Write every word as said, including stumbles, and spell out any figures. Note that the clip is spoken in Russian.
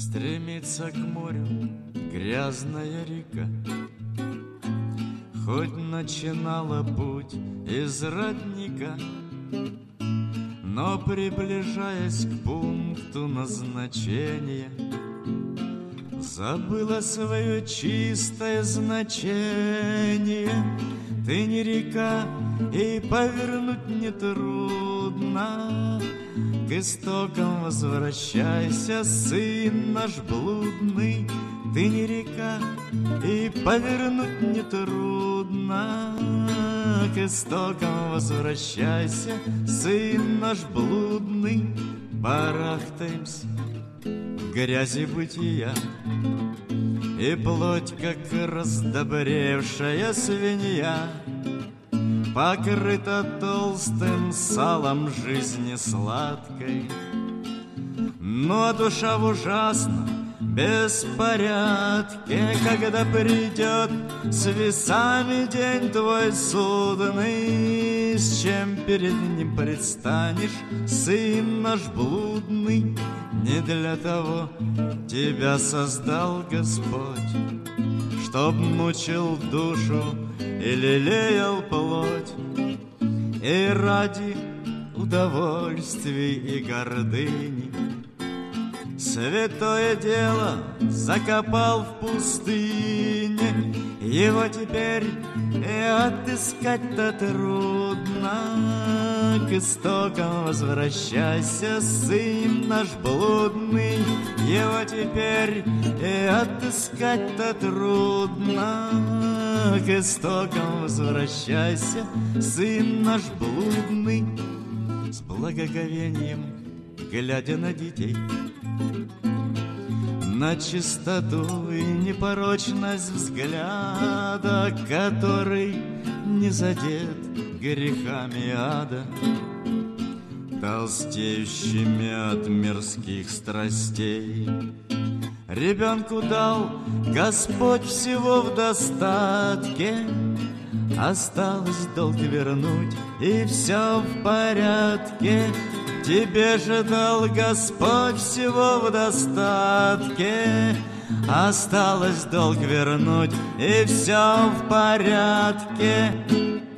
Стремится к морю грязная река, хоть начинала путь из родника, но, приближаясь к пункту назначения, забыла свое чистое значение. Ты не река, и повернуть нетрудно. К истокам возвращайся, сын наш блудный. Ты не река, и повернуть нетрудно. К истокам возвращайся, сын наш блудный. Барахтаемся в грязи бытия, и плоть, как раздобревшая свинья, покрыта толстым салом жизни сладкой. Но душа в ужасном беспорядке, когда придет с весами день твой судный, с чем перед ним предстанешь, сын наш блудный. Не для того тебя создал Господь, чтоб мучил душу и лелеял плоть, и ради удовольствий и гордыни святое дело закопал в пустыне. Его теперь и отыскать-то трудно. К истокам возвращайся, сын наш блудный. Его теперь и отыскать-то трудно. К истокам возвращайся, сын наш блудный. С благоговением глядя на детей, на чистоту и непорочность взгляда, который не задет грехами ада, толстеющими от мирских страстей. Ребенку дал Господь всего в достатке, осталось долг вернуть, и все в порядке. Тебе же дал Господь всего в достатке, осталось долг вернуть, и все в порядке.